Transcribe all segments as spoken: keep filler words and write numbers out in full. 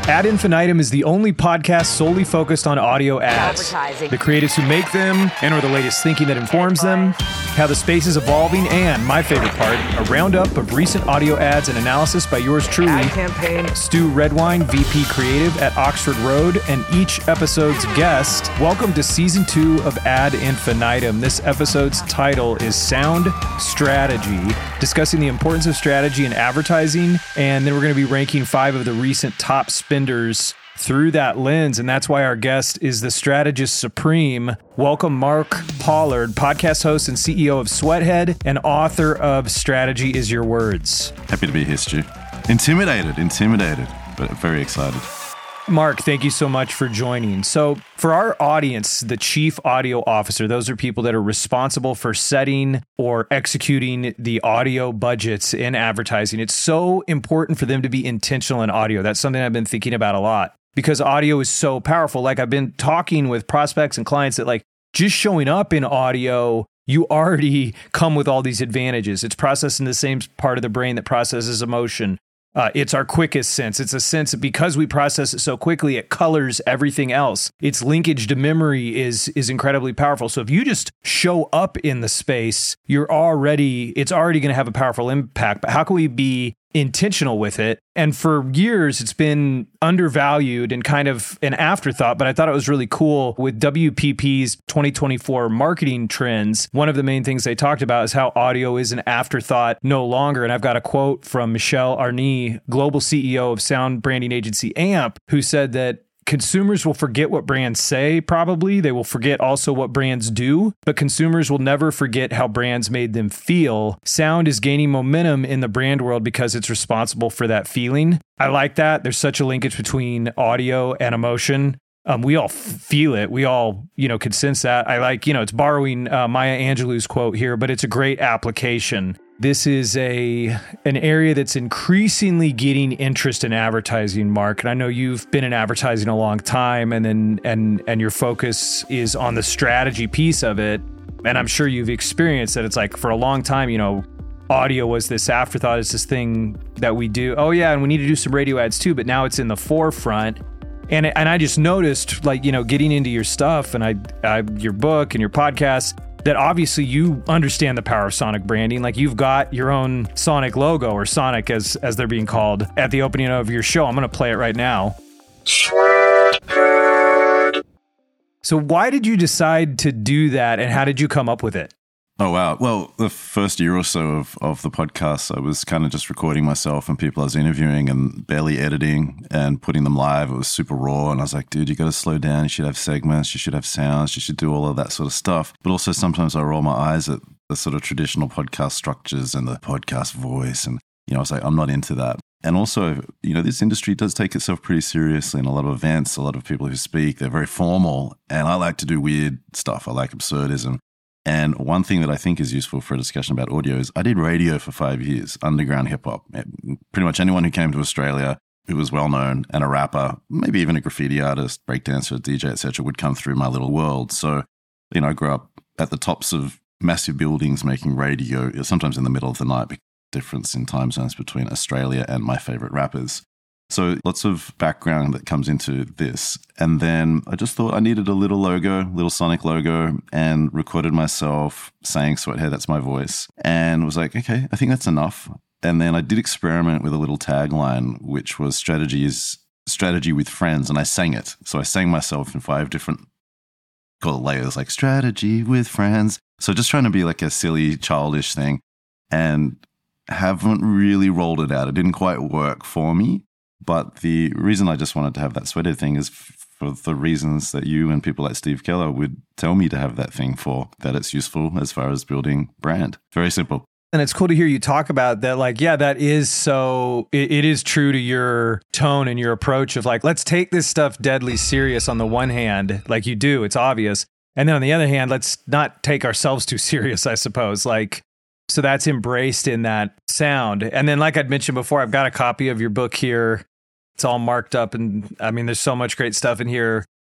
Ad Infinitum is the only podcast solely focused on audio ads. The creatives who make them, and or the latest thinking that informs them, how the space is evolving, and, my favorite part, a roundup of recent audio ads and analysis by yours truly, ad campaign. Stu Redwine, V P Creative at Oxford Road, and each episode's guest. Welcome to Season two of Ad Infinitum. This episode's title is Sound Strategy, discussing the importance of strategy in advertising, and then we're going to be ranking five of the recent top spenders through that lens, and that's why our guest is the strategist supreme. Welcome, Mark Pollard, podcast host and C E O of Sweathead and author of Strategy is Your Words. Happy to be here, Stu. Intimidated, intimidated, but very excited. Mark, thank you so much for joining. So for our audience, the chief audio officer, those are people that are responsible for setting or executing the audio budgets in advertising. It's so important for them to be intentional in audio. That's something I've been thinking about a lot because audio is so powerful. Like I've been talking with prospects and clients that like just showing up in audio, you already come with all these advantages. It's processing the same part of the brain that processes emotion. Uh, it's our quickest sense. It's a sense that because we process it so quickly, it colors everything else. Its linkage to memory is is incredibly powerful. So if you just show up in the space, you're already, it's already going to have a powerful impact. But how can we be intentional with it? And for years, it's been undervalued and kind of an afterthought, but I thought it was really cool with W P P's twenty twenty-four marketing trends. One of the main things they talked about is how audio is an afterthought no longer. And I've got a quote from Michelle Arney, global C E O of sound branding agency A M P, who said that consumers will forget what brands say, probably. They will forget also what brands do, but consumers will never forget how brands made them feel. Sound is gaining momentum in the brand world because it's responsible for that feeling. I like that. There's such a linkage between audio and emotion. Um, we all f- feel it. We all, you know, could sense that. I like, you know, it's borrowing uh, Maya Angelou's quote here, but it's a great application. This is a an area that's increasingly getting interest in advertising, Mark. And I know you've been in advertising a long time, and then and and your focus is on the strategy piece of it. And I'm sure you've experienced that. It's like for a long time, you know, audio was this afterthought, it's this thing that we do. Oh yeah, and we need to do some radio ads too. But now it's in the forefront. And and I just noticed, like, you know, getting into your stuff and I, I your book and your podcast, that obviously you understand the power of sonic branding. Like you've got your own Sonic logo, or Sonic as as they're being called, at the opening of your show. I'm going to play it right now. So why did you decide to do that, and how did you come up with it? Oh, wow. Well, the first year or so of, of the podcast, I was kind of just recording myself and people I was interviewing and barely editing and putting them live. It was super raw. And I was like, dude, you got to slow down. You should have segments. You should have sounds. You should do all of that sort of stuff. But also sometimes I roll my eyes at the sort of traditional podcast structures and the podcast voice. And, you know, I was like, I'm not into that. And also, you know, this industry does take itself pretty seriously in a lot of events. A lot of people who speak, they're very formal. And I like to do weird stuff. I like absurdism. And one thing that I think is useful for a discussion about audio is I did radio for five years, underground hip hop. Pretty much anyone who came to Australia who was well known and a rapper, maybe even a graffiti artist, breakdancer, D J, et cetera, would come through my little world. So, you know, I grew up at the tops of massive buildings making radio, sometimes in the middle of the night, because of the difference in time zones between Australia and my favorite rappers. So lots of background that comes into this. And then I just thought I needed a little logo, little Sonic logo, and recorded myself saying Sweathead, that's my voice. And was like, okay, I think that's enough. And then I did experiment with a little tagline, which was strategy is strategy with friends. And I sang it. So I sang myself in five different call it layers, like strategy with friends. So just trying to be like a silly, childish thing, and haven't really rolled it out. It didn't quite work for me. But the reason I just wanted to have that Sweathead thing is for the reasons that you and people like Steve Keller would tell me to have that thing for, that it's useful as far as building brand. Very simple. And it's cool to hear you talk about that. Like, yeah, that is so, it, it is true to your tone and your approach of like, let's take this stuff deadly serious on the one hand, like you do, it's obvious. And then on the other hand, let's not take ourselves too serious, I suppose. Like, so that's embraced in that sound. And then like I'd mentioned before, I've got a copy of your book here. It's all marked up, and I mean, there's so much great stuff in here.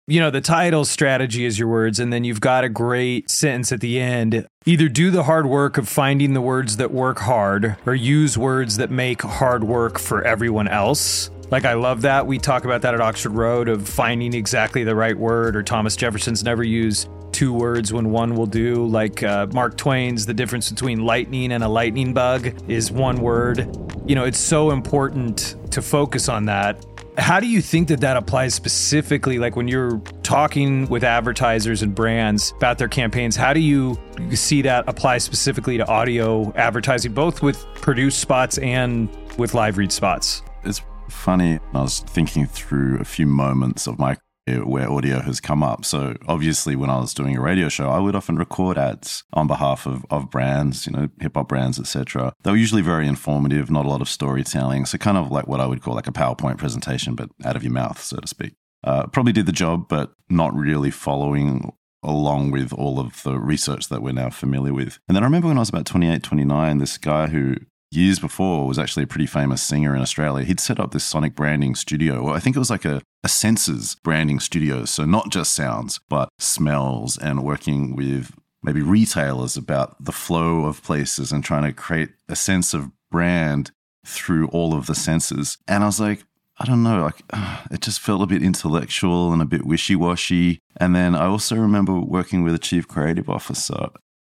you know, the title strategy is your words, and then you've got a great sentence at the end. Either do the hard work of finding the words that work hard or use words that make hard work for everyone else. Like, I love that. We talk about that at Oxford Road of finding exactly the right word, or Thomas Jefferson's never used two words when one will do. Like uh, Mark Twain's the difference between lightning and a lightning bug is one word. You know, it's so important to focus on that. How do you think that that applies specifically, like when you're talking with advertisers and brands about their campaigns? How do you see that apply specifically to audio advertising, both with produced spots and with live read spots? It's funny. I was thinking through a few moments of my career where audio has come up. So obviously when I was doing a radio show, I would often record ads on behalf of, of brands, you know, hip hop brands, et cetera. They were usually very informative, not a lot of storytelling. So kind of like what I would call like a PowerPoint presentation, but out of your mouth, so to speak. Uh, probably did the job, but not really following along with all of the research that we're now familiar with. And then I remember when I was about twenty-eight, twenty-nine, this guy who years before was actually a pretty famous singer in Australia. He'd set up this sonic branding studio. Well, I think it was like a, a senses branding studio. So not just sounds, but smells, and working with maybe retailers about the flow of places and trying to create a sense of brand through all of the senses. And I was like, I don't know, like uh, it just felt a bit intellectual and a bit wishy-washy. And then I also remember working with a chief creative officer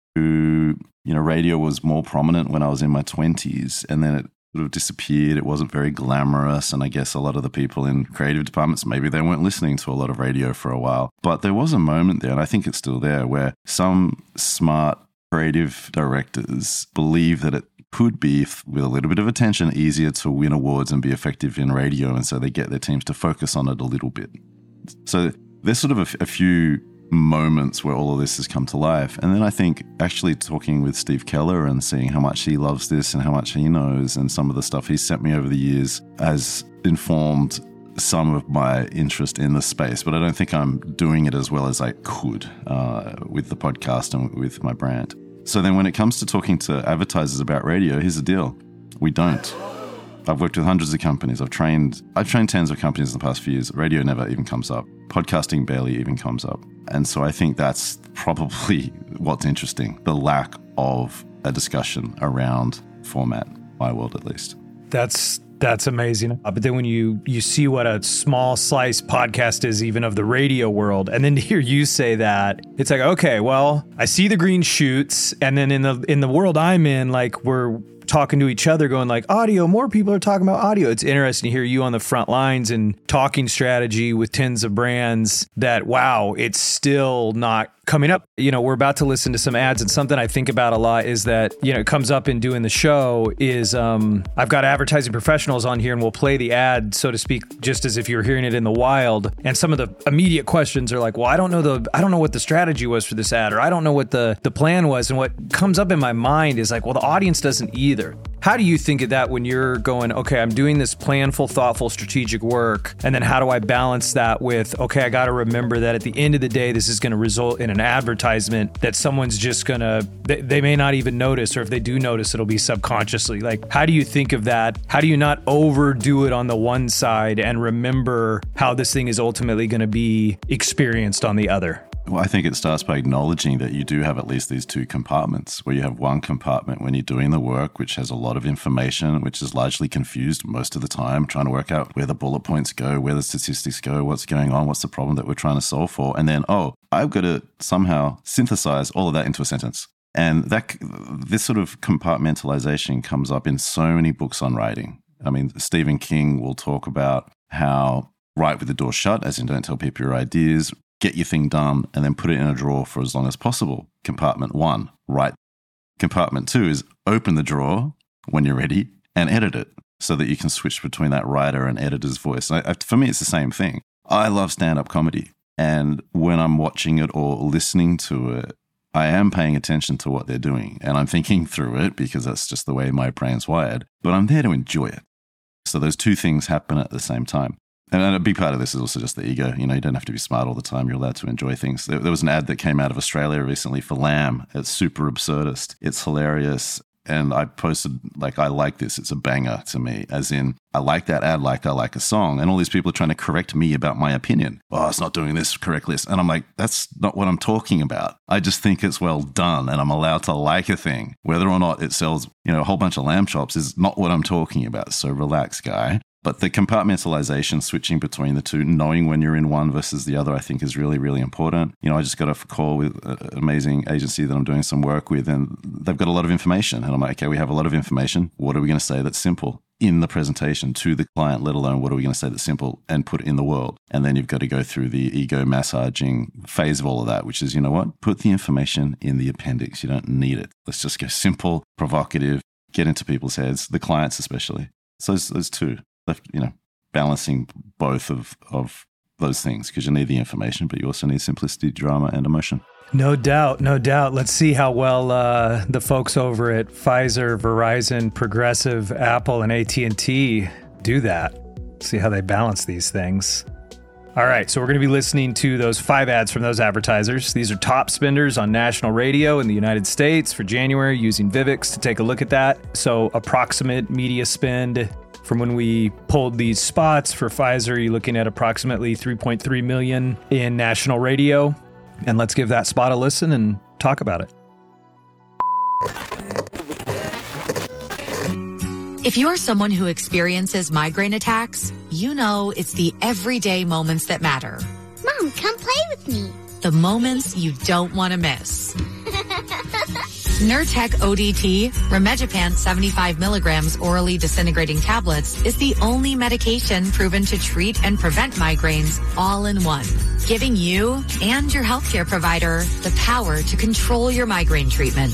who, you know, radio was more prominent when I was in my twenties, and then it sort of disappeared. It wasn't very glamorous. And I guess a lot of the people in creative departments, maybe they weren't listening to a lot of radio for a while. But there was a moment there, and I think it's still there, where some smart creative directors believe that it could be, with a little bit of attention, easier to win awards and be effective in radio. And so they get their teams to focus on it a little bit. So there's sort of a, a few moments where all of this has come to life. And then I think actually talking with Steve Keller and seeing how much he loves this and how much he knows, and some of the stuff he's sent me over the years has informed some of my interest in the space. But I don't think I'm doing it as well as I could uh, with the podcast and with my brand. So then when it comes to talking to advertisers about radio, here's the deal. We don't. I've worked with hundreds of companies. I've trained I've trained tens of companies in the past few years. Radio never even comes up. Podcasting barely even comes up. And so I think that's probably what's interesting, the lack of a discussion around format, my world at least. That's that's amazing. Uh, but then when you you see what a small slice podcast is even of the radio world, and then to hear you say that, it's like, okay, well, I see the green shoots, and then in the in the world I'm in, like we're talking to each other going like audio, more people are talking about audio. It's interesting to hear you on the front lines and talking strategy with tens of brands that, wow, it's still not coming up. You know, we're about to listen to some ads, and something I think about a lot is that, you know, it comes up in doing the show is um, I've got advertising professionals on here, and we'll play the ad, so to speak, just as if you were hearing it in the wild. And some of the immediate questions are like, well, I don't know the, I don't know what the strategy was for this ad, or I don't know what the, the plan was. And what comes up in my mind is like, well, the audience doesn't either. How do you think of that when you're going, okay, I'm doing this planful, thoughtful, strategic work, and then how do I balance that with, okay, I got to remember that at the end of the day, this is going to result in an advertisement that someone's just going to, they, they may not even notice, or if they do notice, it'll be subconsciously. Like, how do you think of that? How do you not overdo it on the one side and remember how this thing is ultimately going to be experienced on the other? Well, I think it starts by acknowledging that you do have at least these two compartments, where you have one compartment when you're doing the work, which has a lot of information, which is largely confused most of the time, trying to work out where the bullet points go, where the statistics go, what's going on, what's the problem that we're trying to solve for. And then, oh, I've got to somehow synthesize all of that into a sentence. And that this sort of compartmentalization comes up in so many books on writing. I mean, Stephen King will talk about how write with the door shut, as in don't tell people your ideas, get your thing done, and then put it in a drawer for as long as possible. Compartment one, write. Compartment two is open the drawer when you're ready and edit it so that you can switch between that writer and editor's voice. I, I, for me, it's the same thing. I love stand-up comedy. And when I'm watching it or listening to it, I am paying attention to what they're doing. And I'm thinking through it because that's just the way my brain's wired. But I'm there to enjoy it. So those two things happen at the same time. And a big part of this is also just the ego. You know, you don't have to be smart all the time. You're allowed to enjoy things. There, there was an ad that came out of Australia recently for Lamb. It's super absurdist. It's hilarious. and I posted, like, I like this. It's a banger to me, as in, I like that ad like I like a song. And all these people are trying to correct me about my opinion. Oh, it's not doing this correctly. And I'm like, that's not what I'm talking about. I just think it's well done, and I'm allowed to like a thing. Whether or not it sells, you know, a whole bunch of lamb chops is not what I'm talking about. So relax, guy. But the compartmentalization, switching between the two, knowing when you're in one versus the other, I think is really, really important. You know, I just got off a call with an amazing agency that I'm doing some work with, and they've got a lot of information. And I'm like, okay, we have a lot of information. What are we going to say that's simple in the presentation to the client, let alone what are we going to say that's simple and put it in the world? And then you've got to go through the ego massaging phase of all of that, which is, you know what? Put the information in the appendix. You don't need it. Let's just go simple, provocative, get into people's heads, the clients especially. So those, those two. You know, balancing both of, of those things, because you need the information, but you also need simplicity, drama, and emotion. No doubt, no doubt. Let's see how well uh, the folks over at Pfizer, Verizon, Progressive, Apple, and A T and T do that. See how they balance these things. All right, so we're going to be listening to those five ads from those advertisers. These are top spenders on national radio in the United States for January, using Vivix to take a look at that. So approximate media spend from when we pulled these spots for Pfizer, you're looking at approximately three point three million dollars in national radio. And let's give that spot a listen and talk about it. If you're someone who experiences migraine attacks, you know it's the everyday moments that matter. Mom, come play with me. The moments you don't want to miss. Nurtec O D T, Rimegepant seventy-five milligrams orally disintegrating tablets, is the only medication proven to treat and prevent migraines all in one, giving you and your healthcare provider the power to control your migraine treatment.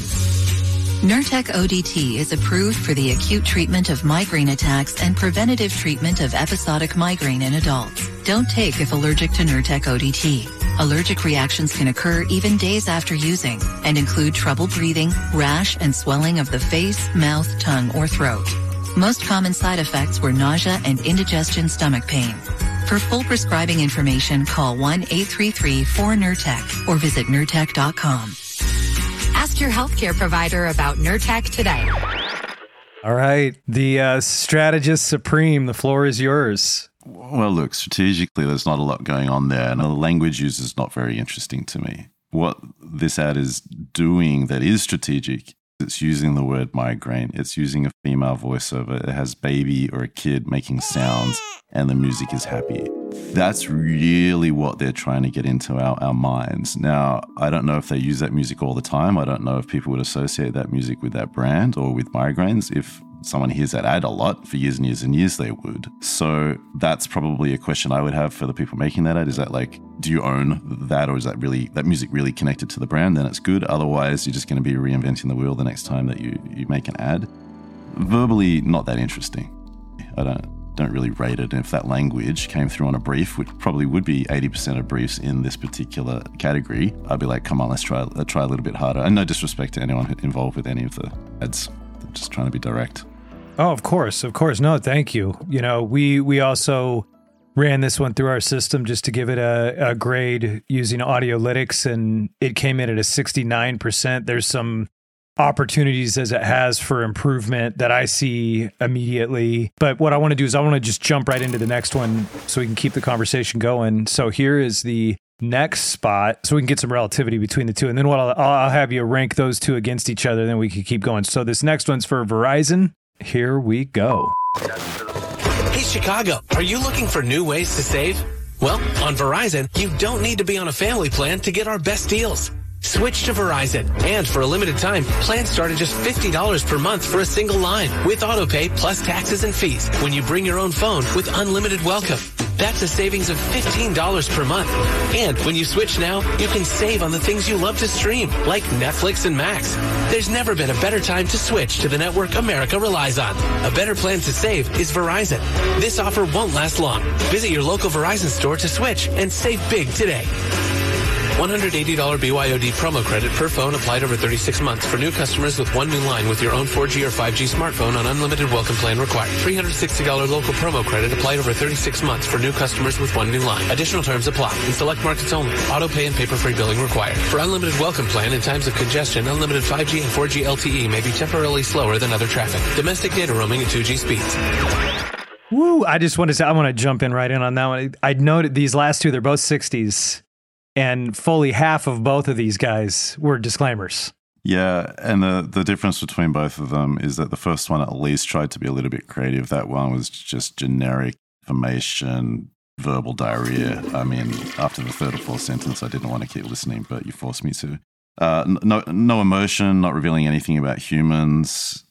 Nurtec O D T is approved for the acute treatment of migraine attacks and preventative treatment of episodic migraine in adults. Don't take if allergic to Nurtec O D T. Allergic reactions can occur even days after using and include trouble breathing, rash, and swelling of the face, mouth, tongue, or throat. Most common side effects were nausea and indigestion stomach pain. For full prescribing information, call one eight three three four Nurtec or visit Nurtec dot com. Ask your healthcare provider about Nurtec today. All right. The uh, strategist supreme, the floor is yours. Well, look, strategically, there's not a lot going on there. And the language use is not very interesting to me. What this ad is doing that is strategic, it's using the word migraine. It's using a female voiceover. It has baby or a kid making sounds, and the music is happy. That's really what they're trying to get into our, our minds. Now, I don't know if they use that music all the time. I don't know if people would associate that music with that brand or with migraines. If someone hears that ad a lot for years and years and years, they would. So that's probably a question I would have for the people making that ad. Is that like, do you own that, or is that really, that music really connected to the brand? Then it's good. Otherwise, you're just going to be reinventing the wheel the next time that you, you make an ad. Verbally, not that interesting. I don't don't really rate it. And if that language came through on a brief, which probably would be eighty percent of briefs in this particular category, I'd be like, come on, let's try, let's try a little bit harder. And no disrespect to anyone involved with any of the ads. I'm just trying to be direct. Oh, of course, of course. No, thank you. You know, we we also ran this one through our system just to give it a, a grade using Audiolytics, and it came in at a sixty-nine percent. There's some opportunities as it has for improvement that I see immediately. But what I want to do is I want to just jump right into the next one so we can keep the conversation going. So here is the next spot so we can get some relativity between the two. And then what I'll, I'll have you rank those two against each other, then we can keep going. So this next one's for Verizon. Here we go. Hey, Chicago, are you looking for new ways to save? Well, on Verizon, you don't need to be on a family plan to get our best deals. Switch to Verizon, and for a limited time, plans start at just fifty dollars per month for a single line with autopay plus taxes and fees when you bring your own phone with unlimited welcome. That's a savings of fifteen dollars per month. And when you switch now, you can save on the things you love to stream, like Netflix and Max. There's never been a better time to switch to the network America relies on. A better plan to save is Verizon. This offer won't last long. Visit your local Verizon store to switch and save big today. one hundred eighty dollars B Y O D promo credit per phone applied over thirty-six months for new customers with one new line with your own four G or five G smartphone on unlimited welcome plan required. three hundred sixty dollars local promo credit applied over thirty-six months for new customers with one new line. Additional terms apply. In select markets only. Auto pay and paper-free billing required. For unlimited welcome plan in times of congestion, unlimited five G and four G L T E may be temporarily slower than other traffic. Domestic data roaming at two G speeds. Woo! I just want to say, I want to jump in right in on that one. I noted these last two, they're both sixties, and fully half of both of these guys were disclaimers. Yeah, and the, the difference between both of them is that the first one at least tried to be a little bit creative. That one was just generic information, verbal diarrhea. I mean, after the third or fourth sentence, I didn't want to keep listening, but you forced me to. Uh, no, no emotion, not revealing anything about humans.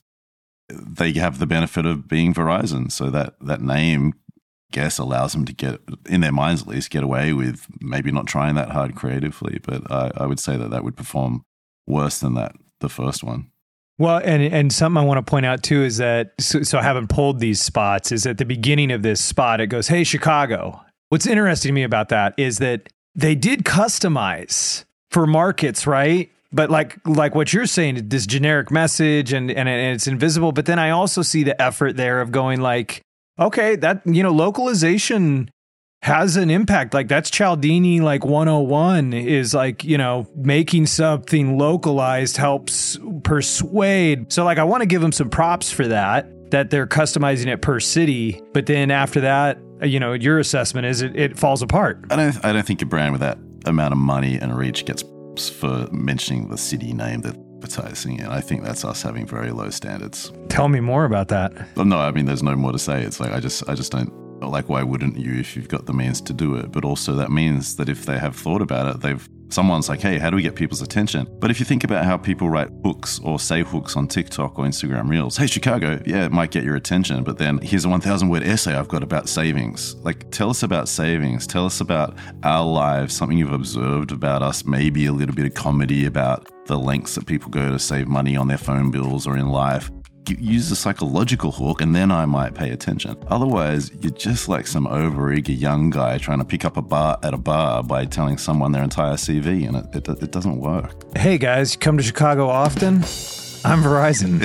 They have the benefit of being Verizon, so that, that name, I guess, allows them to get, in their minds at least, get away with maybe not trying that hard creatively. But I, I would say that that would perform worse than that, the first one. Well, and and something I want to point out too is that, so, so I haven't pulled these spots, is at the beginning of this spot, it goes, "Hey, Chicago." What's interesting to me about that is that they did customize for markets, right? But like like what you're saying, this generic message and, and and it's invisible. But then I also see the effort there of going like, okay, that, you know, localization has an impact. Like that's Cialdini, like one oh one is like, you know, making something localized helps persuade. So like I want to give them some props for that, that they're customizing it per city. But then after that, you know, your assessment is it, it falls apart. I don't I don't think a brand with that amount of money and reach gets for mentioning the city name that advertising, and I think that's us having very low standards. Tell me more about that. Well, no, I mean, there's no more to say. It's like I just, I just don't like. Why wouldn't you if you've got the means to do it? But also that means that if they have thought about it, they've someone's like, hey, how do we get people's attention? But if you think about how people write hooks or say hooks on TikTok or Instagram Reels, hey, Chicago, yeah, it might get your attention, but then here's a one thousand word essay I've got about savings. Like, tell us about savings. Tell us about our lives, something you've observed about us, maybe a little bit of comedy about the lengths that people go to save money on their phone bills or in life. Use a psychological hook and then I might pay attention. Otherwise, you're just like some overeager young guy trying to pick up a bar at a bar by telling someone their entire C V, and it, it, it doesn't work. Hey guys, you come to Chicago often? I'm Verizon.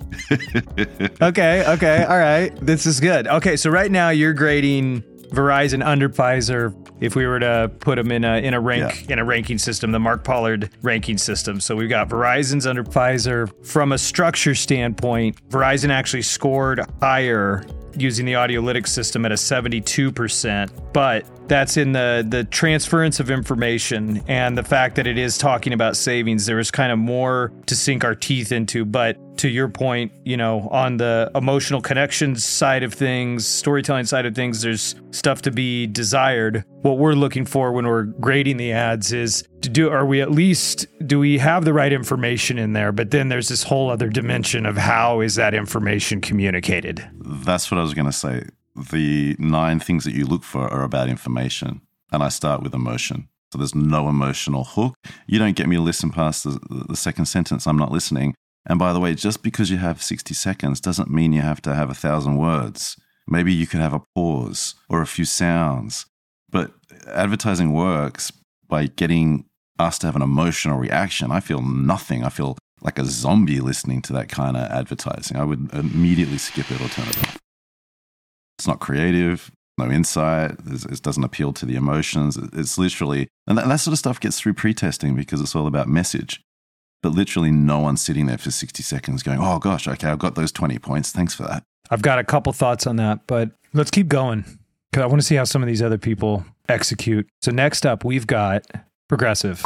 okay, okay, all right. This is good. Okay, so right now you're grading Verizon under Pfizer. If we were to put them in a in a rank yeah. in a ranking system, the Mark Pollard ranking system. So we've got Verizon's under Pfizer. From a structure standpoint, Verizon actually scored higher using the Audiolytics system at a seventy-two percent, but that's in the the transference of information and the fact that it is talking about savings. There is kind of more to sink our teeth into, but to your point, you know, on the emotional connections side of things, storytelling side of things, there's stuff to be desired. What we're looking for when we're grading the ads is to do, are we at least, do we have the right information in there? But then there's this whole other dimension of how is that information communicated? That's what I was going to say. The nine things that you look for are about information. And I start with emotion. So there's no emotional hook. You don't get me to listen past the, the second sentence. I'm not listening. And by the way, just because you have sixty seconds doesn't mean you have to have a thousand words. Maybe you could have a pause or a few sounds. But advertising works by getting us to have an emotional reaction. I feel nothing. I feel like a zombie listening to that kind of advertising. I would immediately skip it or turn it off. It's not creative, no insight. It doesn't appeal to the emotions. It's literally, and that, that sort of stuff gets through pre-testing because it's all about message. But literally no one's sitting there for sixty seconds going, oh gosh, okay, I've got those twenty points. Thanks for that. I've got a couple thoughts on that, but let's keep going because I want to see how some of these other people execute. So next up, we've got Progressive.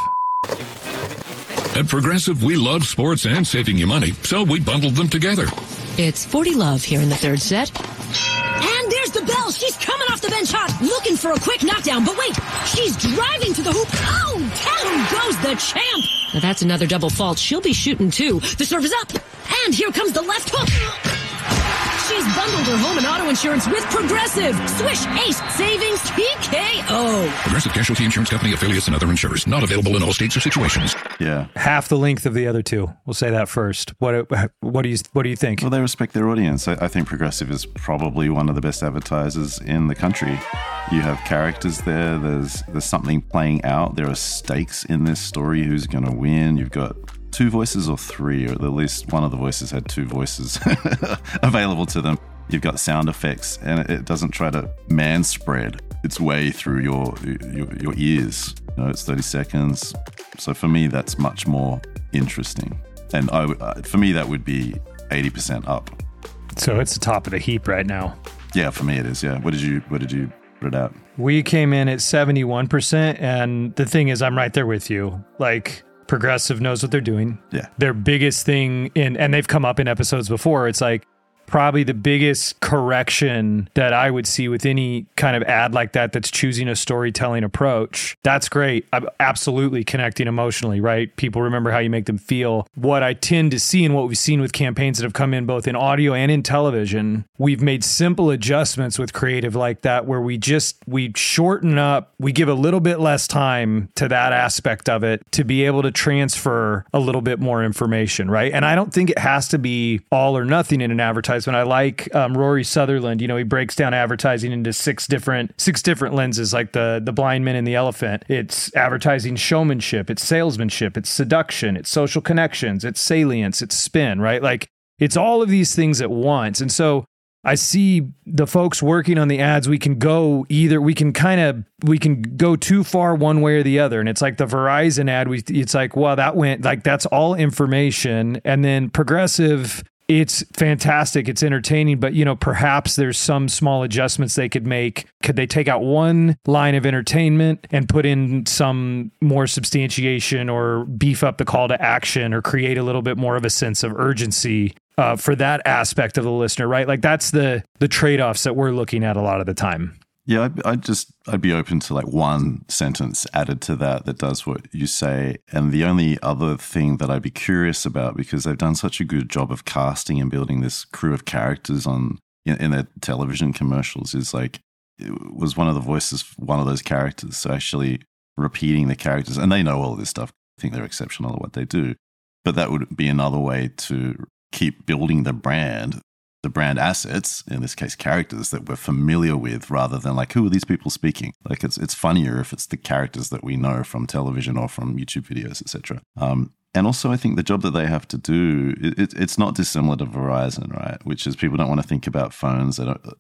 At Progressive, we love sports and saving you money, so we bundled them together. It's forty love here in the third set. And there's the bell. She's coming off the bench hot, looking for a quick knockdown. But wait, she's driving to the hoop. Oh, down goes the champ. Now that's another double fault. She'll be shooting too. The serve is up. And here comes the left hook. She's bundled her home and auto insurance with Progressive. Swish Ace Savings T K O. Progressive Casualty Insurance Company, affiliates, and other insurers. Not available in all states or situations. Yeah. Half the length of the other two. We'll say that first. What what do you what do you think? Well, they respect their audience. I, I think Progressive is probably one of the best advertisers in the country. You have characters there. There's there's something playing out. There are stakes in this story. Who's going to win? You've got two voices or three, or at least one of the voices had two voices available to them. You've got sound effects, and it doesn't try to man spread its way through your your, your ears. You know, it's thirty seconds. So for me, that's much more interesting. And I, uh, for me, that would be eighty percent up. So it's the top of the heap right now. Yeah, for me it is. Yeah. What did you What did you put it out? We came in at seventy-one percent, and the thing is, I'm right there with you. Like, Progressive knows what they're doing. Yeah. Their biggest thing in, and they've come up in episodes before, it's like probably the biggest correction that I would see with any kind of ad like that that's choosing a storytelling approach. That's great. I'm absolutely connecting emotionally, right? People remember how you make them feel. What I tend to see and what we've seen with campaigns that have come in both in audio and in television, we've made simple adjustments with creative like that where we just, we shorten up, we give a little bit less time to that aspect of it to be able to transfer a little bit more information, right? And I don't think it has to be all or nothing in an advertisement. I like um, Rory Sutherland. You know, he breaks down advertising into six different six different lenses, like the the blind men and the elephant. It's advertising showmanship, it's salesmanship, it's seduction, it's social connections, it's salience, it's spin, right? Like it's all of these things at once. And so I see the folks working on the ads, we can go either, we can kind of, we can go too far one way or the other. And it's like the Verizon ad, we it's like, well, that went, like that's all information. And then Progressive, it's fantastic. It's entertaining, but you know, perhaps there's some small adjustments they could make. Could they take out one line of entertainment and put in some more substantiation or beef up the call to action or create a little bit more of a sense of urgency uh, for that aspect of the listener, right? Like that's the the trade-offs that we're looking at a lot of the time. Yeah, I'd, I'd just, I'd be open to like one sentence added to that that does what you say. And the only other thing that I'd be curious about, because they've done such a good job of casting and building this crew of characters on in, in their television commercials, is like, it was one of the voices, one of those characters. So actually repeating the characters, and they know all of this stuff. I think they're exceptional at what they do. But that would be another way to keep building the brand. The brand assets, in this case characters that we're familiar with, rather than like, who are these people speaking? Like it's it's funnier if it's the characters that we know from television or from YouTube videos, et cetera. Um, and also I think the job that they have to do, it, it, it's not dissimilar to Verizon, right? Which is people don't want to think about phones, they don't,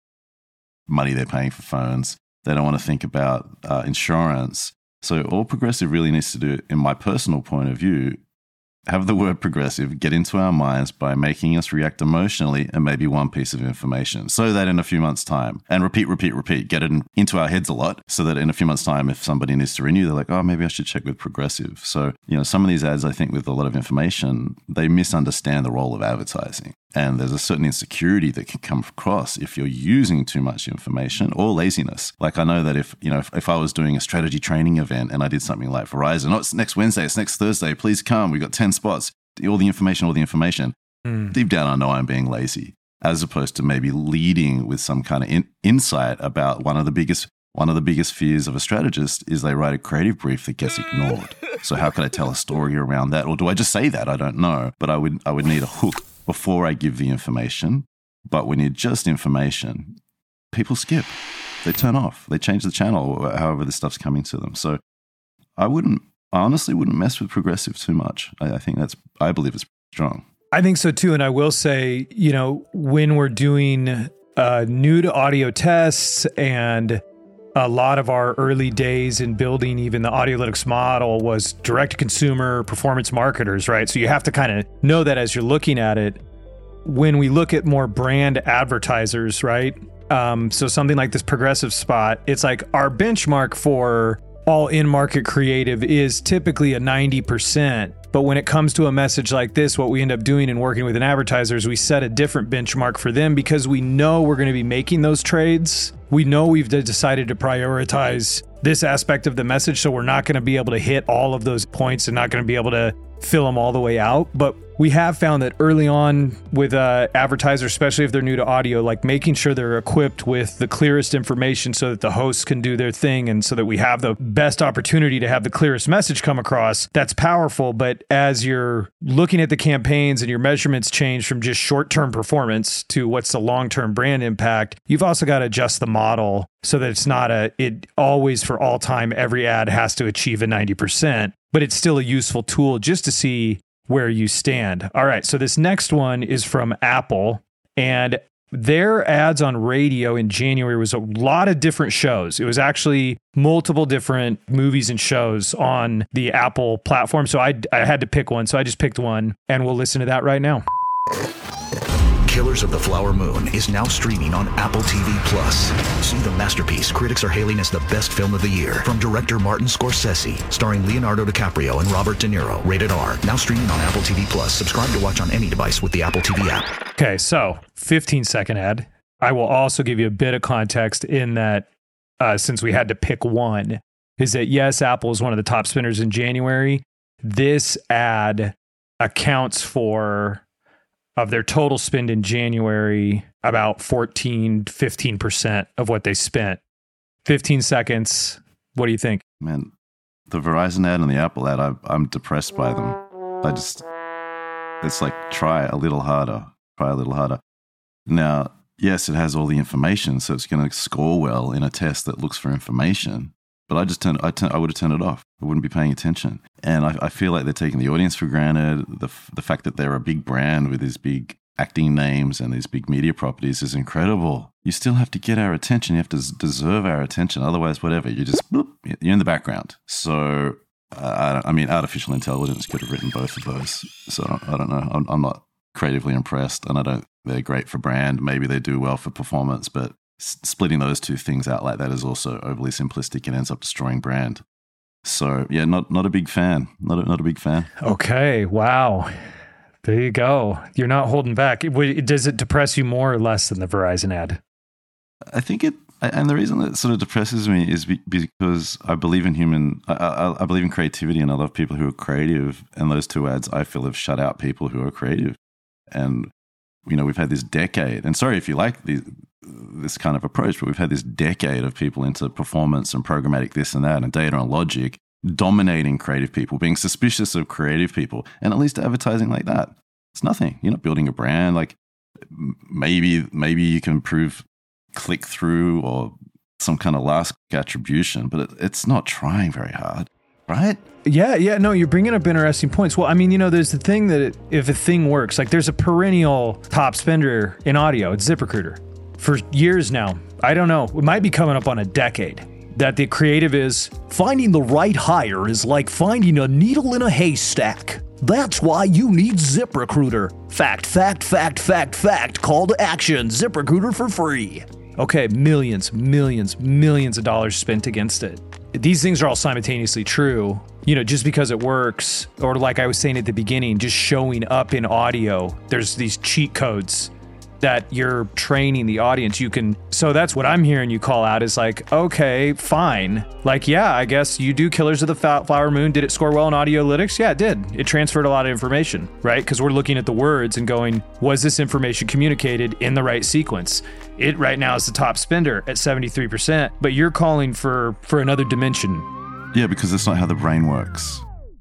money they're paying for phones. They don't want to think about uh, insurance. So all Progressive really needs to do, in my personal point of view, have the word progressive get into our minds by making us react emotionally and maybe one piece of information, so that in a few months' time, and repeat, repeat, repeat, get it in, into our heads a lot, so that in a few months' time, if somebody needs to renew, they're like, oh, maybe I should check with Progressive. So, you know, some of these ads, I think with a lot of information, they misunderstand the role of advertising. And there's a certain insecurity that can come across if you're using too much information or laziness. Like I know that if, you know, if, if I was doing a strategy training event and I did something like Verizon, oh, it's next Wednesday, it's next Thursday, please come, we've got ten spots, all the information, all the information. Mm. Deep down, I know I'm being lazy, as opposed to maybe leading with some kind of in, insight about one of the biggest One of the biggest fears of a strategist is they write a creative brief that gets ignored. So how could I tell a story around that? Or do I just say that? I don't know. But I would I would need a hook before I give the information. But when you're just information, people skip. They turn off. They change the channel, however this stuff's coming to them. So I wouldn't, I honestly wouldn't mess with Progressive too much. I, I think that's, I believe it's strong. I think so too. And I will say, you know, when we're doing uh, new to audio tests, and a lot of our early days in building even the Audiolytics model was direct consumer performance marketers, right? So you have to kind of know that as you're looking at it. When we look at more brand advertisers, right? Um, so something like this Progressive spot, it's like our benchmark for all in-market creative is typically a ninety percent. But when it comes to a message like this, what we end up doing and working with an advertiser is we set a different benchmark for them, because we know we're going to be making those trades. We know we've decided to prioritize this aspect of the message, so we're not going to be able to hit all of those points and not going to be able to fill them all the way out. But we have found that early on with uh, advertisers, especially if they're new to audio, like making sure they're equipped with the clearest information so that the hosts can do their thing and so that we have the best opportunity to have the clearest message come across, that's powerful. But as you're looking at the campaigns and your measurements change from just short-term performance to what's the long-term brand impact, you've also got to adjust the model so that it's not a, it always for all time, every ad has to achieve a ninety percent, but it's still a useful tool just to see where you stand. All right, so this next one is from Apple, and their ads on radio in January was a lot of different shows. It was actually multiple different movies and shows on the Apple platform, so I, I had to pick one, so I just picked one, and we'll listen to that right now. Killers of the Flower Moon is now streaming on Apple T V Plus. See the masterpiece critics are hailing as the best film of the year from director Martin Scorsese, starring Leonardo DiCaprio and Robert De Niro. Rated R. Now streaming on Apple T V Plus. Subscribe to watch on any device with the Apple T V app. Okay, so fifteen second ad. I will also give you a bit of context in that uh, since we had to pick one, is that yes, Apple is one of the top spenders in January. This ad accounts for, of their total spend in January, about fourteen, fifteen percent of what they spent. fifteen seconds. What do you think? Man, the Verizon ad and the Apple ad, I, I'm depressed by them. I just, it's like, try a little harder, try a little harder. Now, yes, it has all the information, so it's going to score well in a test that looks for information. But I just turned, I, turn, I would have turned it off. I wouldn't be paying attention. And I, I feel like they're taking the audience for granted. The the fact that they're a big brand with these big acting names and these big media properties is incredible. You still have to get our attention. You have to deserve our attention. Otherwise, whatever, you just, bloop, you're in the background. So, uh, I, I mean, artificial intelligence could have written both of those. So I don't know. I'm, I'm not creatively impressed, and I don't, they're great for brand. Maybe they do well for performance, but splitting those two things out like that is also overly simplistic and ends up destroying brand. So yeah, not not a big fan. Not a, not a big fan. Okay, wow. There you go. You're not holding back. Does it depress you more or less than the Verizon ad? I think it, and the reason that sort of depresses me is because I believe in human, I, I, I believe in creativity, and I love people who are creative. And those two ads, I feel, have shut out people who are creative. And you know, we've had this decade, and sorry if you like these, this kind of approach, but we've had this decade of people into performance and programmatic this and that and data and logic dominating creative people, being suspicious of creative people, and at least advertising like that. It's nothing. You're not building a brand. Like maybe, maybe you can improve click through or some kind of last attribution, but it, it's not trying very hard, right? Yeah, yeah, no, you're bringing up interesting points. Well, I mean, you know, there's the thing that it, if a thing works, like there's a perennial top spender in audio, it's ZipRecruiter. For years now, I don't know, it might be coming up on a decade, that the creative is, finding the right hire is like finding a needle in a haystack. That's why you need ZipRecruiter. Fact, fact, fact, fact, fact, call to action, ZipRecruiter for free. Okay, millions, millions, millions of dollars spent against it. These things are all simultaneously true. You know, just because it works, or like I was saying at the beginning, just showing up in audio, there's these cheat codes that you're training the audience. You can, so that's what I'm hearing you call out is like, okay, fine. Like, yeah, I guess you do Killers of the Flower Moon. Did it score well in Audiolytics? Yeah, it did. It transferred a lot of information, right? Because we're looking at the words and going, was this information communicated in the right sequence? It right now is the top spender at seventy-three percent, but you're calling for, for another dimension. Yeah, because that's not how the brain works.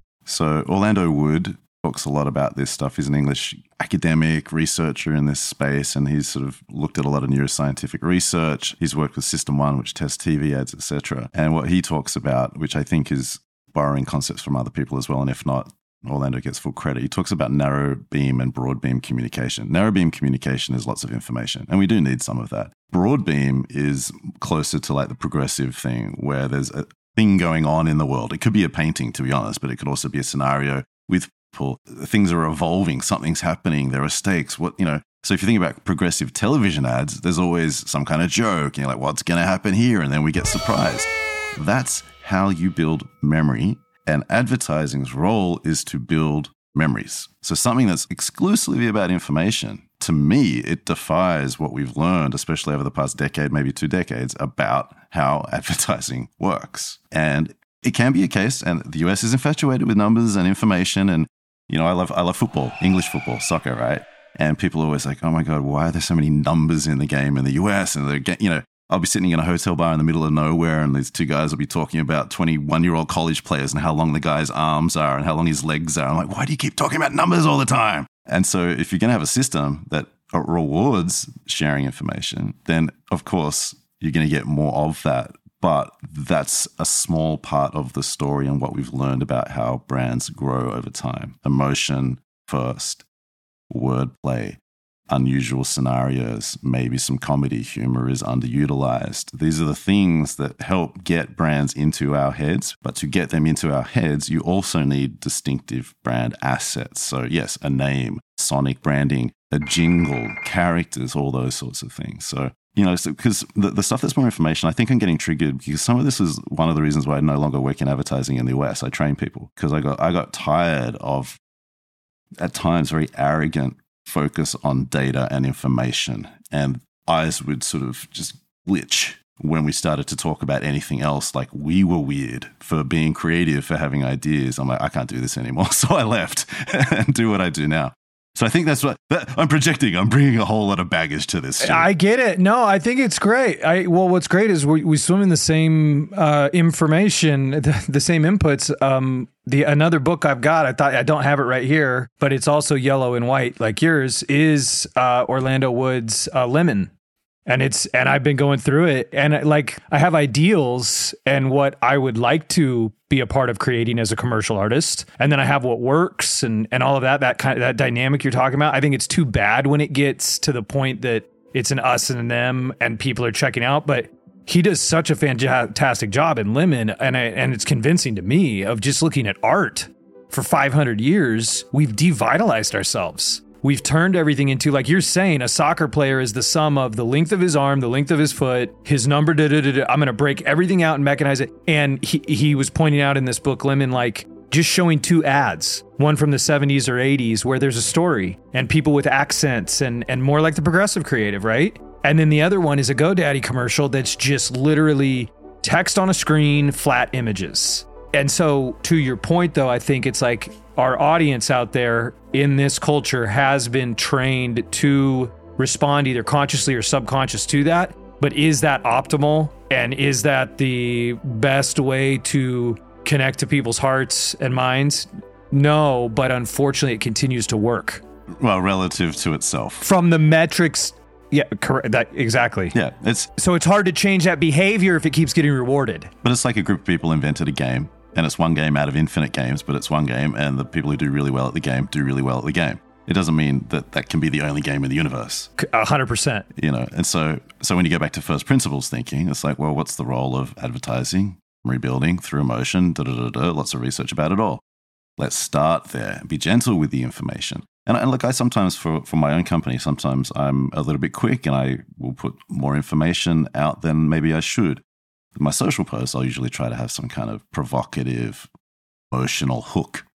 So Orlando Wood talks a lot about this stuff. He's an English academic researcher in this space, and he's sort of looked at a lot of neuroscientific research. He's worked with System One, which tests T V ads, et cetera. And what he talks about, which I think is borrowing concepts from other people as well, and if not, Orlando gets full credit. He talks about narrow beam and broad beam communication. Narrow beam communication is lots of information, and we do need some of that. Broad beam is closer to like the progressive thing, where there's a thing going on in the world. It could be a painting, to be honest, but it could also be a scenario with people. Things are evolving, something's happening, there are stakes. What, you know, so if you think about progressive television ads, there's always some kind of joke. You're like, what's going to happen here? And then we get surprised. That's how you build memory. And advertising's role is to build memories. So something that's exclusively about information, to me, it defies what we've learned, especially over the past decade, maybe two decades, about how advertising works. And it can be a case, and the U S is infatuated with numbers and information, and You know, I love I love football, English football, soccer, right? And people are always like, oh my God, why are there so many numbers in the game in the U S? And they're getting, you know, I'll be sitting in a hotel bar in the middle of nowhere and these two guys will be talking about twenty-one-year-old college players and how long the guy's arms are and how long his legs are. I'm like, why do you keep talking about numbers all the time? And so if you're going to have a system that rewards sharing information, then of course you're going to get more of that. But that's a small part of the story and what we've learned about how brands grow over time. Emotion first, wordplay, unusual scenarios, maybe some comedy, humor is underutilized. These are the things that help get brands into our heads. But to get them into our heads, you also need distinctive brand assets. So yes, a name, sonic branding, a jingle, characters, all those sorts of things. So You know, because so, the, the stuff that's more information, I think I'm getting triggered because some of this is one of the reasons why I no longer work in advertising in the U S. I train people because I got I got tired of, at times, very arrogant focus on data and information. And eyes would sort of just glitch when we started to talk about anything else. Like we were weird for being creative, for having ideas. I'm like, I can't do this anymore. So I left and do what I do now. So I think that's what that, I'm projecting. I'm bringing a whole lot of baggage to this. Too. I get it. No, I think it's great. I well, what's great is we, we swim in the same uh, information, the, the same inputs. Um, the another book I've got, I thought I don't have it right here, but it's also yellow and white like yours. Is uh, Orlando Wood's uh, Lemon. And it's, and I've been going through it and like, I have ideals and what I would like to be a part of creating as a commercial artist. And then I have what works and, and all of that, that kind of, that dynamic you're talking about. I think it's too bad when it gets to the point that it's an us and them and people are checking out, but he does such a fantastic job in Lemon. And I, and it's convincing to me of just looking at art for five hundred years, we've devitalized ourselves. We've turned everything into, like you're saying, a soccer player is the sum of the length of his arm, the length of his foot, his number, da, da, da, da. I'm going to break everything out and mechanize it. And he, he was pointing out in this book, Lemon, like just showing two ads, one from the seventies or eighties where there's a story and people with accents and, and more like the Progressive creative, right? And then the other one is a GoDaddy commercial that's just literally text on a screen, flat images. And so to your point, though, I think it's like our audience out there in this culture has been trained to respond either consciously or subconscious to that. But is that optimal? And is that the best way to connect to people's hearts and minds? No, but unfortunately, it continues to work. Well, relative to itself. From the metrics. Yeah, correct. That exactly. Yeah, it's so it's hard to change that behavior if it keeps getting rewarded. But it's like a group of people invented a game. And it's one game out of infinite games, but it's one game, and the people who do really well at the game do really well at the game. It doesn't mean that that can be the only game in the universe. A hundred percent. You know, and so so when you go back to first principles thinking, it's like, well, what's the role of advertising, rebuilding through emotion, da da da da, lots of research about it all. Let's start there. Be gentle with the information. And, and look, I sometimes, for, for my own company, sometimes I'm a little bit quick and I will put more information out than maybe I should. With my social posts, I'll usually try to have some kind of provocative, emotional hook.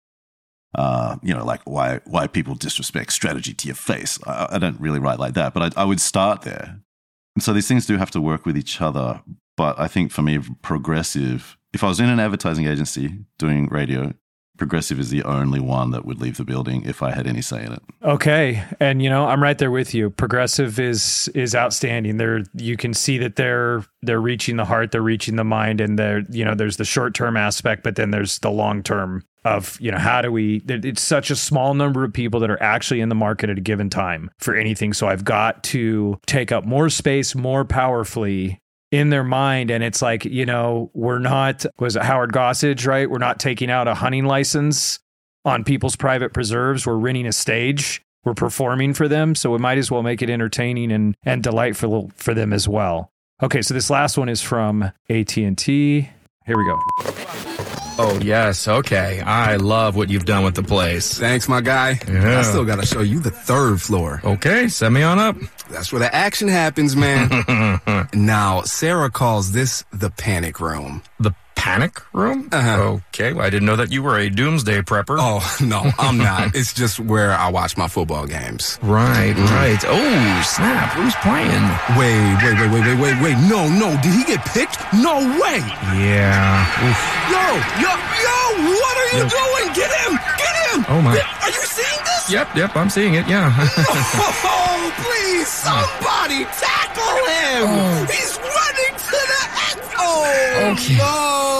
Uh, you know, like why why people disrespect strategy to your face. I, I don't really write like that, but I, I would start there. And so these things do have to work with each other. But I think for me, Progressive, if I was in an advertising agency doing radio, Progressive is the only one that would leave the building if I had any say in it. Okay. And, you know, I'm right there with you. Progressive is is outstanding. They're, you can see that they're they're reaching the heart, they're reaching the mind, and they're, you know, there's the short-term aspect, but then there's the long-term of, you know, how do we, it's such a small number of people that are actually in the market at a given time for anything. So I've got to take up more space more powerfully in their mind. And it's like, you know, we're not, was it Howard Gossage, right? We're not taking out a hunting license on people's private preserves. We're renting a stage. We're performing for them. So we might as well make it entertaining and, and delightful for them as well. Okay, so this last one is from A T and T. Here we go. Oh, yes. Okay. I love what you've done with the place. Thanks, my guy. Yeah. I still got to show you the third floor. Okay. Set me on up. That's where the action happens, man. Now, Sarah calls this the panic room. The panic room? Uh-huh. Okay, well, I didn't know that you were a doomsday prepper. Oh, no, I'm not. It's just where I watch my football games. Right, right. Oh, snap. Who's playing? Wait, wait, wait, wait, wait, wait, wait. No, no. Did he get picked? No way. Yeah. Oof. Yo, yo, yo, what are you yo. doing? Get him! Get him! Oh, my. Are you seeing this? Yep, yep, I'm seeing it, yeah. Oh, please, somebody tackle him! Oh. He's running to the end. Oh, okay. no.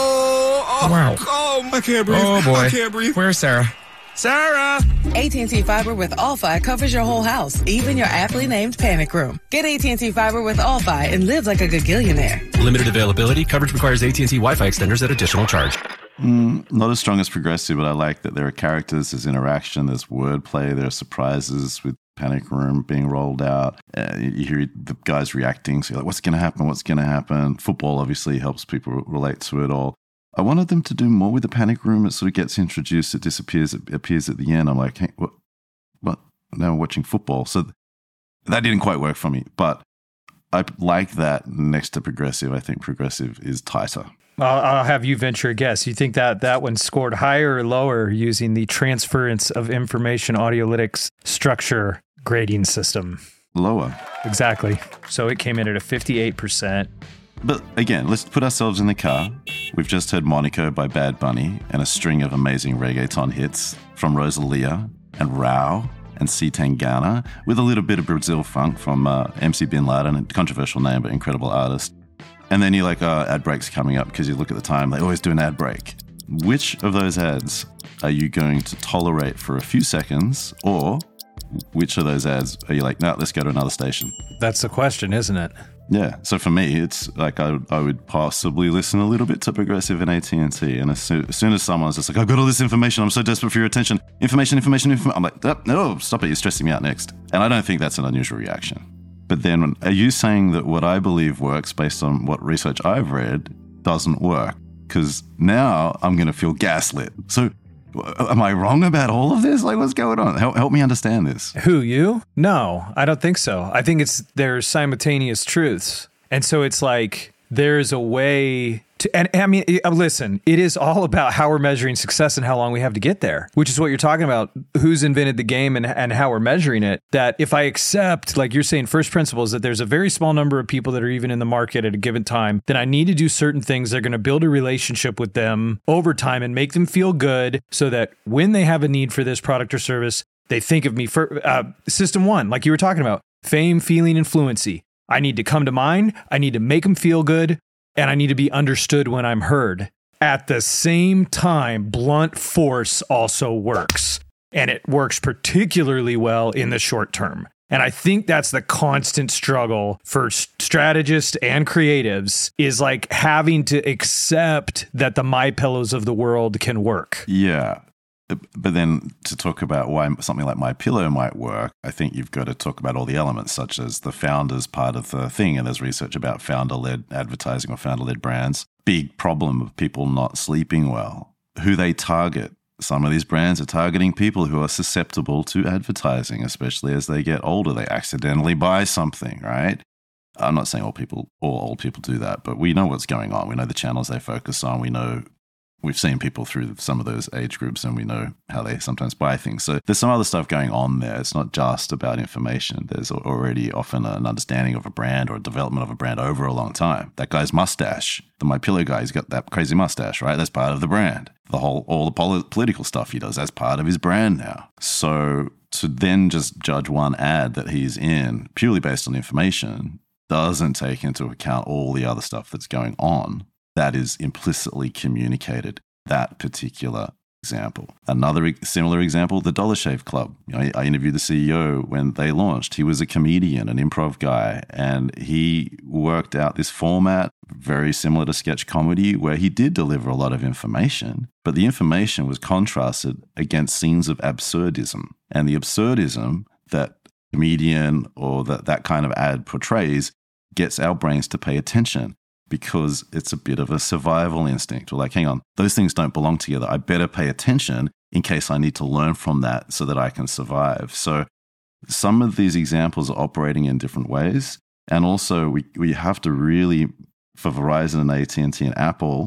Oh, wow. Oh, I can't breathe. Oh, boy. I can't breathe. Where's Sarah? Sarah! A T and T Fiber with All-Fi covers your whole house, even your aptly named panic room. Get A T and T Fiber with All-Fi and live like a gagillionaire. Limited availability. Coverage requires A T and T Wi-Fi extenders at additional charge. Mm, not as strong as Progressive, but I like that there are characters, there's interaction, there's wordplay, there are surprises with Panic Room being rolled out. Uh, you hear the guys reacting, so you're like, what's going to happen? What's going to happen? Football obviously helps people relate to it all. I wanted them to do more with the Panic Room. It sort of gets introduced, it disappears, it appears at the end. I'm like, hey, what? What? Now I'm watching football. So that didn't quite work for me, but I like that next to Progressive. I think Progressive is tighter. I'll, I'll have you venture a guess. You think that that one scored higher or lower using the transference of information audiolytics structure grading system? Lower. Exactly. So it came in at a fifty-eight percent. But again, let's put ourselves in the car. We've just heard Monaco by Bad Bunny and a string of amazing reggaeton hits from Rosalia and Rao and C. Tangana, with a little bit of Brazil funk from uh, M C Bin Laden, a controversial name but incredible artist. And then you're like, oh, ad break's coming up, because you look at the time, they always do an ad break. Which of those ads are you going to tolerate for a few seconds, or which of those ads are you like, no, let's go to another station? That's the question, isn't it? Yeah. So for me, it's like I, I would possibly listen a little bit to Progressive and A T and T. And as soon, as soon as someone's just like, I've got all this information, I'm so desperate for your attention. Information, information, information. I'm like, oh, no, stop it. You're stressing me out next. And I don't think that's an unusual reaction. But then are you saying that what I believe works based on what research I've read doesn't work? Because now I'm going to feel gaslit. So am I wrong about all of this? Like, what's going on? Help, help me understand this. Who, you? No, I don't think so. I think it's there's simultaneous truths. And so it's like there's a way to, and I mean, it, listen, it is all about how we're measuring success and how long we have to get there, which is what you're talking about. Who's invented the game and, and how we're measuring it. That if I accept, like you're saying, first principles, that there's a very small number of people that are even in the market at a given time, then I need to do certain things. They're going to build a relationship with them over time and make them feel good so that when they have a need for this product or service, they think of me for uh, system one, like you were talking about, fame, feeling, and fluency. I need to come to mind. I need to make them feel good. And I need to be understood when I'm heard. At the same time, blunt force also works. And it works particularly well in the short term. And I think that's the constant struggle for strategists and creatives, is like having to accept that the MyPillows of the world can work. Yeah. But then to talk about why something like MyPillow might work, I think you've got to talk about all the elements, such as the founders part of the thing. And there's research about founder-led advertising or founder-led brands. Big problem of people not sleeping well. Who they target. Some of these brands are targeting people who are susceptible to advertising, especially as they get older. They accidentally buy something, right? I'm not saying all people, all old people do that, but we know what's going on. We know the channels they focus on. We know We've seen people through some of those age groups, and we know how they sometimes buy things. So there's some other stuff going on there. It's not just about information. There's already often an understanding of a brand or a development of a brand over a long time. That guy's mustache, the MyPillow guy, he's got that crazy mustache, right? That's part of the brand. The whole, all the pol- political stuff he does, that's part of his brand now. So to then just judge one ad that he's in purely based on information doesn't take into account all the other stuff that's going on that is implicitly communicated, that particular example. Another similar example, the Dollar Shave Club. You know, I interviewed the C E O when they launched. He was a comedian, an improv guy, and he worked out this format very similar to sketch comedy where he did deliver a lot of information, but the information was contrasted against scenes of absurdism. And the absurdism that comedian or that, that kind of ad portrays gets our brains to pay attention, because it's a bit of a survival instinct. We're like, hang on, those things don't belong together. I better pay attention in case I need to learn from that so that I can survive. So some of these examples are operating in different ways. And also we, we have to really, for Verizon and A T and T and Apple,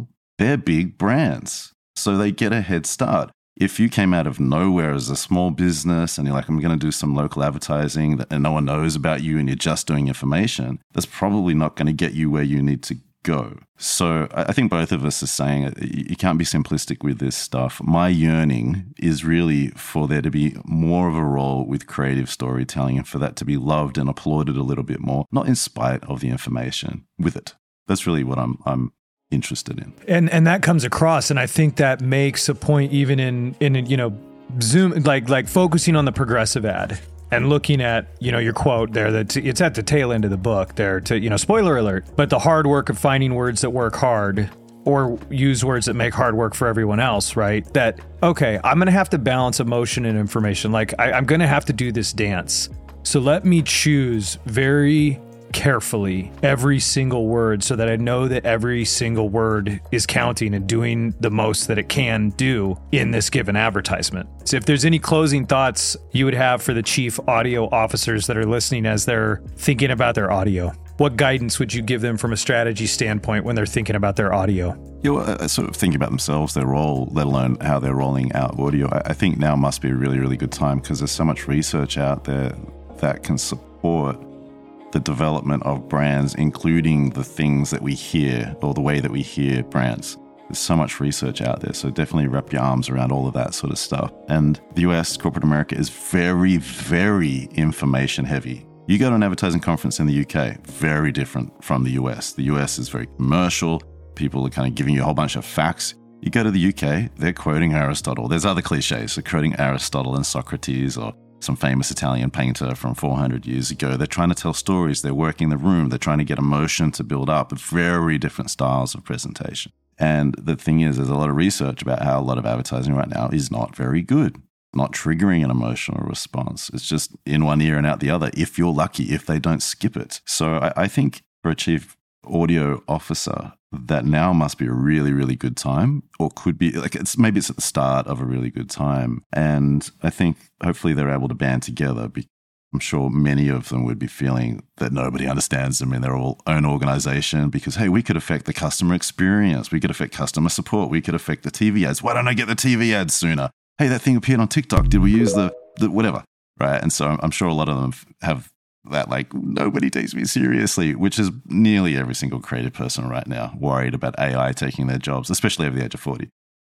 they're big brands. So they get a head start. If you came out of nowhere as a small business and you're like, I'm going to do some local advertising and no one knows about you and you're just doing information, that's probably not going to get you where you need to go. So I think both of us are saying you can't be simplistic with this stuff. My yearning is really for there to be more of a role with creative storytelling and for that to be loved and applauded a little bit more, not in spite of the information, with it. That's really what I'm I'm interested in. And and that comes across, and I think that makes a point even in in you know zoom like like focusing on the progressive ad and looking at, you know, your quote there that it's at the tail end of the book there to, you know, spoiler alert, but the hard work of finding words that work hard or use words that make hard work for everyone else, right? That, okay, I'm going to have to balance emotion and information. Like I, I'm going to have to do this dance. So let me choose very carefully every single word so that I know that every single word is counting and doing the most that it can do in this given advertisement. So if there's any closing thoughts you would have for the chief audio officers that are listening as they're thinking about their audio, what guidance would you give them from a strategy standpoint when they're thinking about their audio? Yeah, well, uh, sort of thinking about themselves, their role, let alone how they're rolling out audio. I, I think now must be a really, really good time because there's so much research out there that can support the development of brands, including the things that we hear or the way that we hear brands. There's so much research out there, so definitely wrap your arms around all of that sort of stuff. And the U S, corporate America, is very, very information heavy. You go to an advertising conference in the U K, very different from the U S. The U S is very commercial. People are kind of giving you a whole bunch of facts. You go to the U K, they're quoting Aristotle. There's other cliches, they're quoting Aristotle and Socrates or some famous Italian painter from four hundred years ago. They're trying to tell stories. They're working the room. They're trying to get emotion to build up. Very different styles of presentation. And the thing is, there's a lot of research about how a lot of advertising right now is not very good, not triggering an emotional response. It's just in one ear and out the other, if you're lucky, if they don't skip it. So I, I think for a chief audio officer, that now must be a really, really good time, or could be like it's maybe it's at the start of a really good time. And I think hopefully they're able to band together. I'm sure many of them would be feeling that nobody understands them in their own organization because, hey, we could affect the customer experience. We could affect customer support. We could affect the T V ads. Why don't I get the T V ads sooner? Hey, that thing appeared on TikTok. Did we use the, the whatever? Right. And so I'm sure a lot of them have that, like, nobody takes me seriously, which is nearly every single creative person right now worried about A I taking their jobs, especially over the age of forty.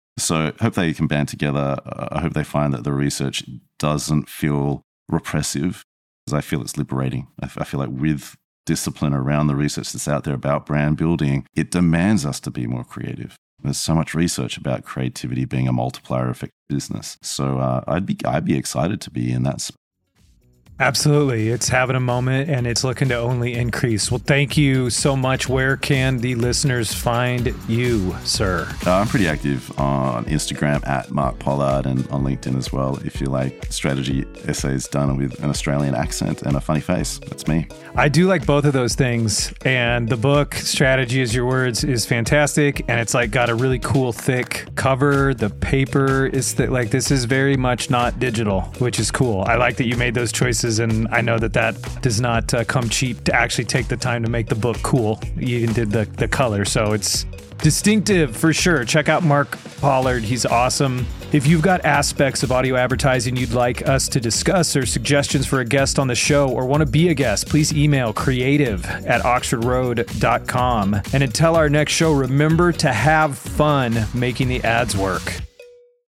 So I hope they can band together. I hope they find that the research doesn't feel repressive, because I feel it's liberating. I feel like with discipline around the research that's out there about brand building, it demands us to be more creative. There's so much research about creativity being a multiplier effect business. So uh, I'd be I'd be excited to be in that space. Absolutely. It's having a moment and it's looking to only increase. Well, thank you so much. Where can the listeners find you, sir? Uh, I'm pretty active on Instagram at Mark Pollard and on LinkedIn as well. If you like strategy essays done with an Australian accent and a funny face, that's me. I do like both of those things. And the book, Strategy is Your Words, is fantastic. And it's like got a really cool, thick cover. The paper is th- like, this is very much not digital, which is cool. I like that you made those choices. And I know that that does not uh, come cheap to actually take the time to make the book cool. You even did the, the color. So it's distinctive for sure. Check out Mark Pollard. He's awesome. If you've got aspects of audio advertising you'd like us to discuss or suggestions for a guest on the show or want to be a guest, please email creative at oxford road dot com. And until our next show, remember to have fun making the ads work.